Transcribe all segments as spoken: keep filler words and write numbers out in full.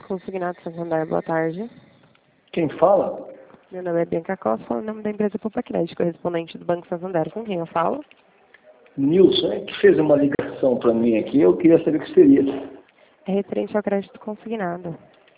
Consignado Santander, boa tarde. Quem fala? Meu nome é Bianca Costa, falo em nome da empresa Poupa Crédito, correspondente do Banco Santander. Com quem eu falo? Nilson, é que fez uma ligação para mim aqui, eu queria saber o que seria. É referente ao crédito consignado.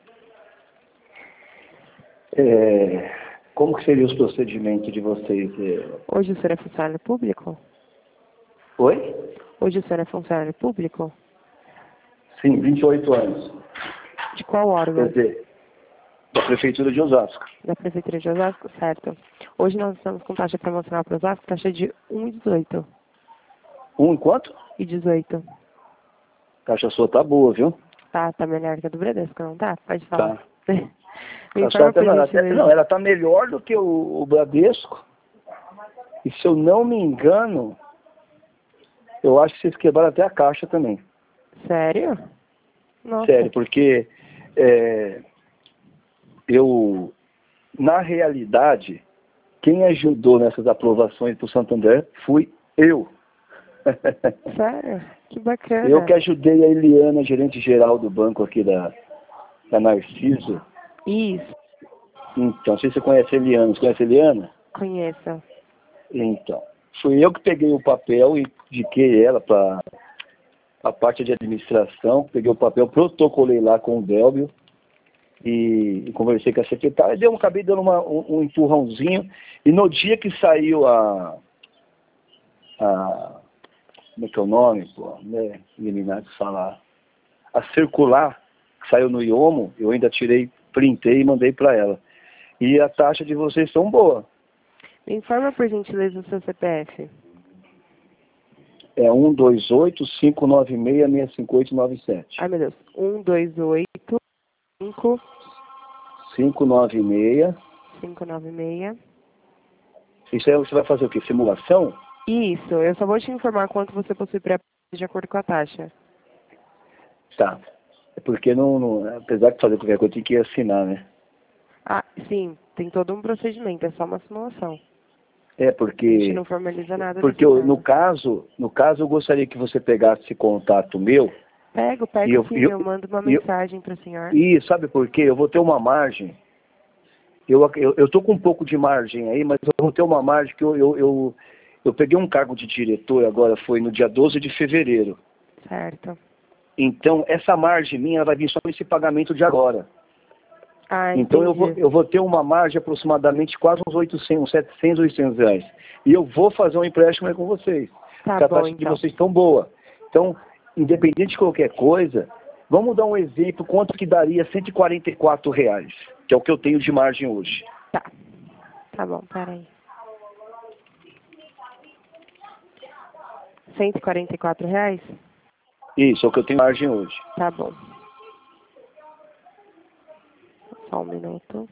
É, como que seria os procedimentos de vocês? É... Hoje o senhor é funcionário público? Oi? Hoje o senhor é funcionário público? Sim, vinte e oito anos. De qual órgão? Quer dizer, da Prefeitura de Osasco. Da Prefeitura de Osasco? Certo. Hoje nós estamos com taxa promocional para Osasco, taxa de um e dezoito. Um enquanto? E dezoito. A taxa sua tá boa, viu? Tá, tá melhor que a do Bradesco, não tá? Pode falar. Tá. Me Tá informa, por ela, gentileza. não, ela tá melhor do que o, o Bradesco. E se eu não me engano, eu acho que vocês quebraram até a caixa também. Sério? Nossa. Sério, porque é, eu, na realidade, quem ajudou nessas aprovações para o Santander fui eu. Sério? Que bacana. Eu que ajudei a Eliana, gerente geral do banco aqui da, da Narciso. Isso. Então, não sei se você conhece a Eliana. Você conhece a Eliana? Conheço. Então, fui eu que peguei o papel e indiquei ela para a parte de administração. Peguei o papel, protocolei lá com o Délbio e, e conversei com a secretária. Deu, acabei dando uma, um, um empurrãozinho. E no dia que saiu a... a como é que é o nome, pô, né, eliminado de falar, a circular, que saiu no IOMO, eu ainda tirei, printei e mandei para ela. E a taxa de vocês são boa. Me informa, por gentileza, o seu C P F. É um dois oito, cinco nove seis, seis cinco oito nove sete. Ai, meu Deus. um, dois, oito, cinco, cinco nove seis. cinco, nove, seis. Isso aí você vai fazer o quê? Simulação? Isso. Eu só vou te informar quanto você possui para de acordo com a taxa. Tá. É porque, não, não, apesar de fazer qualquer coisa, tem que assinar, né? Ah, sim. Tem todo um procedimento. É só uma simulação. É, porque... A gente não formaliza nada. Porque eu, no caso, no caso, eu gostaria que você pegasse esse contato meu. Pego, pego eu, sim. Eu, eu mando uma eu, mensagem para o senhor. E sabe por quê? Eu vou ter uma margem. Eu, eu, eu tô com um pouco de margem aí, mas eu vou ter uma margem que eu, eu, eu, eu peguei um cargo de diretor agora, foi no dia doze de fevereiro. Certo. Então, essa margem minha vai vir só nesse pagamento de agora. Ah, então, eu vou, eu vou ter uma margem aproximadamente quase uns oitocentos, uns setecentos, oitocentos reais. E eu vou fazer um empréstimo aí com vocês. Tá porque bom, a taxa então. de vocês tão boa. Então, independente de qualquer coisa, vamos dar um exemplo, quanto que daria cento e quarenta e quatro reais, que é o que eu tenho de margem hoje. Tá. Tá bom, peraí. cento e quarenta e quatro reais? Isso, é o que eu tenho de margem hoje. Tá bom. Só um minuto.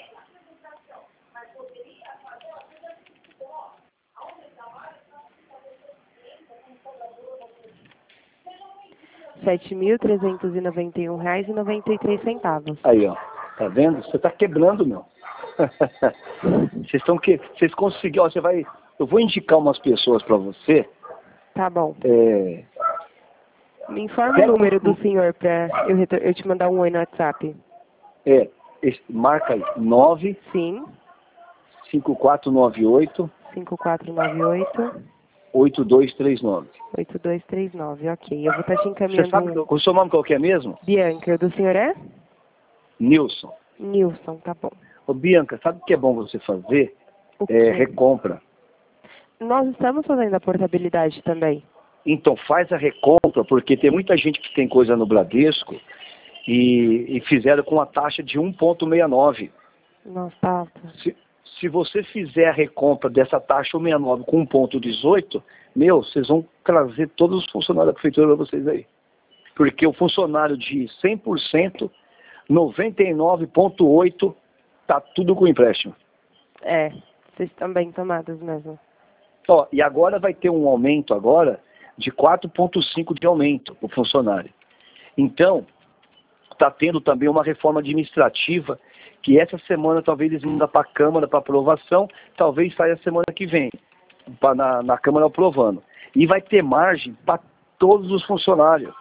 Sete mil trezentos e noventa e um reais e noventa e três centavos. Aí, ó. Tá vendo? Você tá quebrando, meu. Vocês estão que... Vocês conseguiram... Ó, você vai... Eu vou indicar umas pessoas para você. Tá bom. É... Me informa o número do senhor para eu, retor... eu te mandar um oi no WhatsApp. É, marca aí, nove Sim. cinco quatro nove oito cinco quatro nove oito oito dois três nove. oito dois três nove, ok. Eu vou estar te encaminhando. Você sabe um... o seu nome qual que é mesmo? Bianca, o do senhor é? Nilson. Nilson, tá bom. Ô, Bianca, sabe o que é bom você fazer? É, recompra. Nós estamos fazendo a portabilidade também. Então faz a recompra, porque tem muita gente que tem coisa no Bradesco e, e fizeram com a taxa de um vírgula sessenta e nove. Nossa, tá. Se, se você fizer a recompra dessa taxa um vírgula sessenta e nove com um vírgula dezoito, meu, vocês vão trazer todos os funcionários da prefeitura para vocês aí. Porque o funcionário de cem por cento, noventa e nove vírgula oito tá tudo com empréstimo. É, vocês estão bem tomados mesmo. Ó, e agora vai ter um aumento agora de quatro vírgula cinco de aumento o funcionário. Então, está tendo também uma reforma administrativa que essa semana talvez eles mandam para a Câmara para aprovação, talvez saia semana que vem, pra, na, na Câmara aprovando. E vai ter margem para todos os funcionários.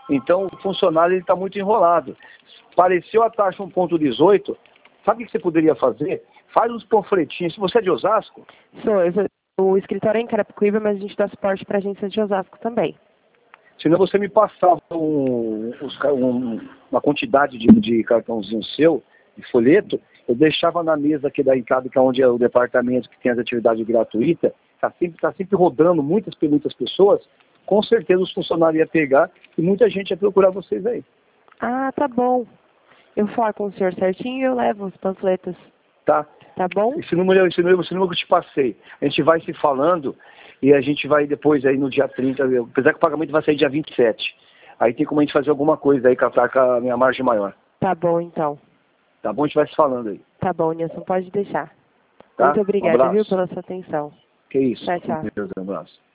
Então, o funcionário está muito enrolado. Pareceu a taxa um ponto dezoito, sabe o que você poderia fazer? Faz uns panfletinhos. Se você é de Osasco? Sou, eu sou, o escritório é em Carapicuíba, mas a gente dá suporte para agências de Osasco também. Senão você me passava um, um, uma quantidade de, de cartãozinho seu, de folheto, eu deixava na mesa aqui da entrada, que é onde é o departamento que tem as atividades gratuitas, está sempre, tá sempre rodando muitas, muitas pessoas, com certeza os funcionários iam pegar e muita gente ia procurar vocês aí. Ah, tá bom. Eu vou falar com o senhor certinho e eu levo os panfletos. Tá? Tá bom? Esse número, esse número, esse número que eu te passei. A gente vai se falando e a gente vai depois aí no dia trinta, apesar que o pagamento vai sair dia vinte e sete. Aí tem como a gente fazer alguma coisa aí com a, com a minha margem maior. Tá bom, então. Tá bom? A gente vai se falando aí. Tá bom, Nilson, pode deixar. Tá? Muito obrigada, Um viu, pela sua atenção. Que isso. Tchau, tchau. Meu Deus, um abraço.